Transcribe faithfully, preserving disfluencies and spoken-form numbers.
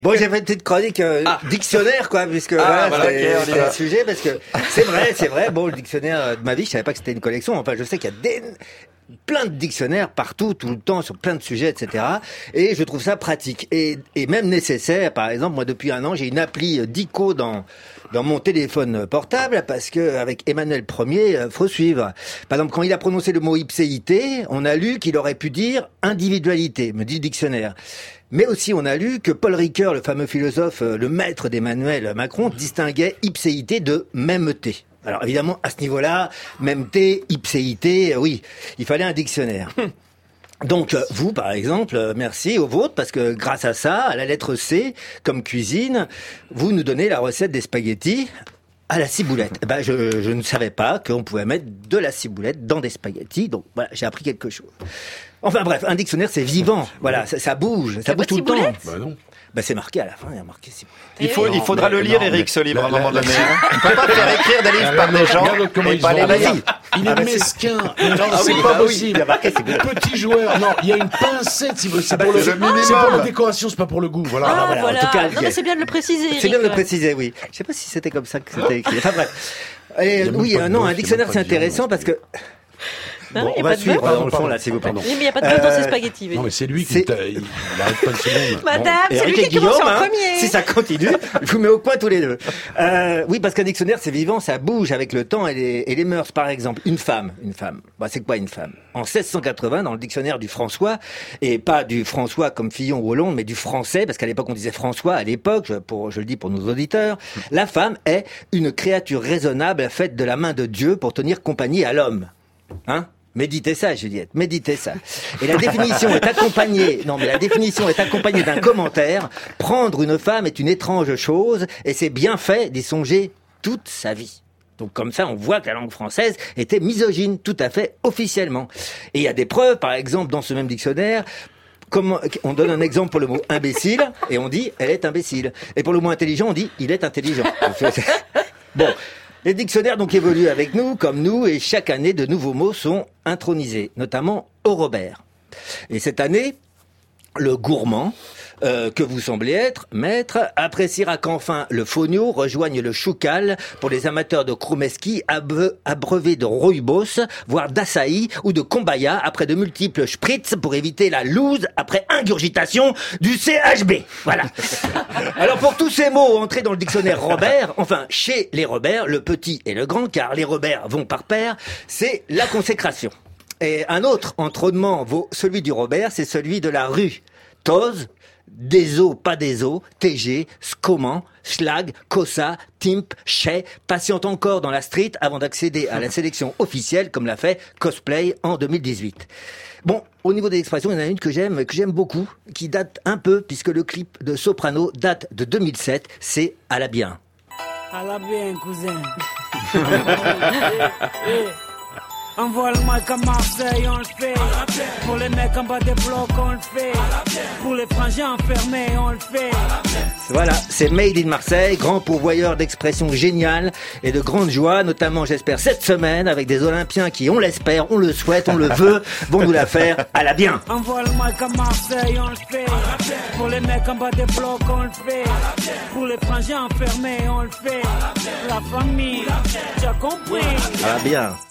Bon, j'ai fait une petite chronique euh, ah. dictionnaire, quoi, puisque ah, voilà, voilà, c'est, okay, c'est le sujet, parce que c'est vrai, c'est vrai. Bon, le dictionnaire de ma vie, je savais pas que c'était une collection. Enfin, je sais qu'il y a des plein de dictionnaires partout, tout le temps, sur plein de sujets, et cetera. Et je trouve ça pratique et, et même nécessaire. Par exemple, moi, depuis un an, j'ai une appli Dico dans dans mon téléphone portable parce que avec Emmanuel Ier, faut suivre. Par exemple, quand il a prononcé le mot ipséité, on a lu qu'il aurait pu dire individualité, me dit le dictionnaire. Mais aussi, on a lu que Paul Ricoeur, le fameux philosophe, le maître d'Emmanuel Macron, distinguait ipséité de mêmeté. Alors évidemment, à ce niveau-là, mêmeté, ipséité, oui, il fallait un dictionnaire. Donc vous, par exemple, merci au vôtre, parce que grâce à ça, à la lettre C, comme cuisine, vous nous donnez la recette des spaghettis à la ciboulette. Eh ben, je, je ne savais pas qu'on pouvait mettre de la ciboulette dans des spaghettis, donc voilà, j'ai appris quelque chose. Enfin bref, un dictionnaire, c'est vivant, voilà, ça, ça bouge, ça bouge tout le temps. Bah non. Bah c'est marqué à la fin, il y a marqué ciboulette. Il faut, il faudra le lire, Eric, ce livre, à un moment donné. On peut pas faire écrire des livres par des gens et pas les lire. Il est mesquin. Non, c'est pas possible. Petit joueur. Non, il y a une pincette. C'est pour la décoration, c'est pas pour le goût. Voilà. Ah, voilà. voilà. En tout cas, non, mais c'est bien de le préciser, Eric. C'est bien de le préciser, oui. Je sais pas si c'était comme ça que c'était écrit. Enfin bref. Et, oui, euh, non, un dictionnaire, c'est intéressant parce que... Non, bon, on va suivre dans le fond là, s'il vous plaît. Oui, mais il n'y a pas de bœuf euh... dans ces spaghettis. Oui. Non, mais c'est lui qui t'a... il arrête pas une seconde. Madame, bon. c'est lui qui commence en hein, premier. Si ça continue, je vous mets au point tous les deux. Euh, oui, parce qu'un dictionnaire, c'est vivant, ça bouge avec le temps et les, et les mœurs. Par exemple, une femme, une femme. Bah, c'est quoi une femme? En seize cent quatre-vingts, dans le dictionnaire du François, et pas du François comme Fillon ou Hollande, mais du français, parce qu'à l'époque on disait François, à l'époque, pour, je le dis pour nos auditeurs, la femme est une créature raisonnable faite de la main de Dieu pour tenir compagnie à l'homme. Hein? Méditez ça, Juliette, méditez ça. Et la définition est accompagnée, non mais la définition est accompagnée d'un commentaire. Prendre une femme est une étrange chose et c'est bien fait d'y songer toute sa vie. Donc comme ça, on voit que la langue française était misogyne, tout à fait officiellement. Et il y a des preuves, par exemple, dans ce même dictionnaire. Comment, on donne un exemple pour le mot imbécile et on dit elle est imbécile. Et pour le mot intelligent, on dit il est intelligent. Bon. Les dictionnaires donc évoluent avec nous, comme nous, et chaque année, de nouveaux mots sont intronisés, notamment au Robert. Et cette année, le gourmand, euh, que vous semblez être, maître, appréciera qu'enfin le fonio rejoigne le choucal pour les amateurs de Kroumeski abreuvés de rooibos, voire d'açaï ou de kombaya après de multiples spritz pour éviter la loose après ingurgitation du C H B. Voilà. Alors pour tous ces mots entrés dans le dictionnaire Robert, enfin chez les Robert, le petit et le grand, car les Robert vont par pair, c'est la consécration. Et un autre entronnement vaut celui du Robert, c'est celui de la rue. Toz, des os, pas des os, T G, Scoman, Schlag, Cosa, Timp, Chez, patiente encore dans la street avant d'accéder à la sélection officielle comme l'a fait Cosplay en deux mille dix-huit. Bon, au niveau des expressions, il y en a une que j'aime, que j'aime beaucoup, qui date un peu, puisque le clip de Soprano date de deux mille sept, c'est « À la bien ». À la bien, cousin. Envoie le mic à Marseille, on le fait. Pour les mecs en bas des blocs, on le fait. Pour les frangins enfermés, on le fait. Voilà, c'est Made in Marseille, grand pourvoyeur d'expressions géniales et de grande joie, notamment j'espère cette semaine avec des Olympiens qui, on l'espère, on le souhaite, on le veut, vont nous la faire à la bien. Envoie le mic à Marseille, on le fait. Pour les mecs en bas des blocs, on le fait. Pour les frangins enfermés, on le fait. La famille, tu as compris. À la bien.